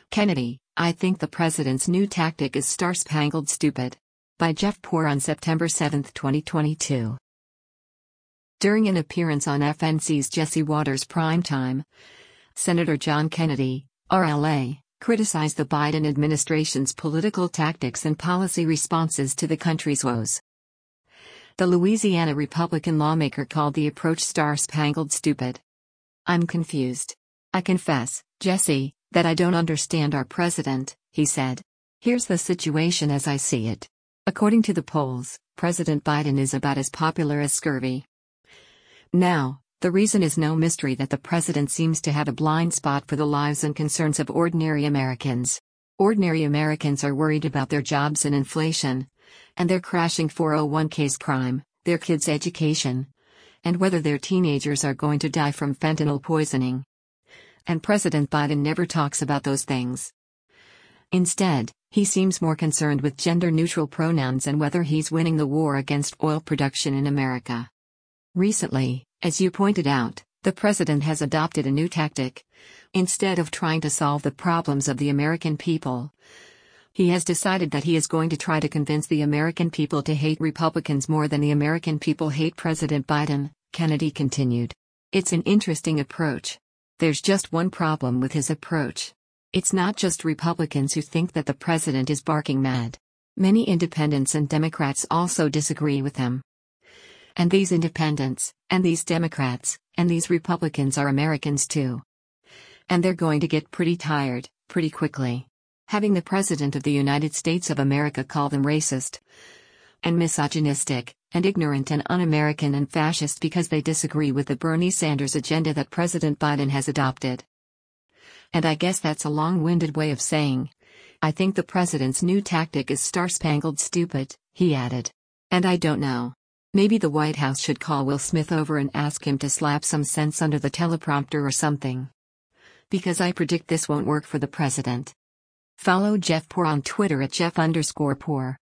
Kennedy, I think the president's new tactic is star-spangled stupid. By Jeff Poor on September 7, 2022. During an appearance on FNC's Jesse Watters Primetime, Senator John Kennedy, RLA, criticized the Biden administration's political tactics and policy responses to the country's woes. The Louisiana Republican lawmaker called the approach star-spangled stupid. I'm confused. I confess, Jesse, that I don't understand our president, he said. Here's the situation as I see it. According to the polls, President Biden is about as popular as scurvy. Now, the reason is no mystery that the president seems to have a blind spot for the lives and concerns of ordinary Americans. Ordinary Americans are worried about their jobs and inflation, and their crashing 401k's crime, their kids' education, and whether their teenagers are going to die from fentanyl poisoning. And President Biden never talks about those things. Instead, he seems more concerned with gender-neutral pronouns and whether he's winning the war against oil production in America. Recently, as you pointed out, the president has adopted a new tactic. Instead of trying to solve the problems of the American people, he has decided that he is going to try to convince the American people to hate Republicans more than the American people hate President Biden, Kennedy continued. It's an interesting approach. There's just one problem with his approach. It's not just Republicans who think that the president is barking mad. Many independents and Democrats also disagree with him. And these independents, and these Democrats, and these Republicans are Americans too. And they're going to get pretty tired, pretty quickly. Having the President of the United States of America call them racist, and misogynistic, and ignorant and un-American and fascist because they disagree with the Bernie Sanders agenda that President Biden has adopted. And I guess that's a long-winded way of saying, I think the president's new tactic is star-spangled stupid, he added. And I don't know. Maybe the White House should call Will Smith over and ask him to slap some sense under the teleprompter or something. Because I predict this won't work for the president. Follow Jeff Poor on Twitter at Jeff_Poor.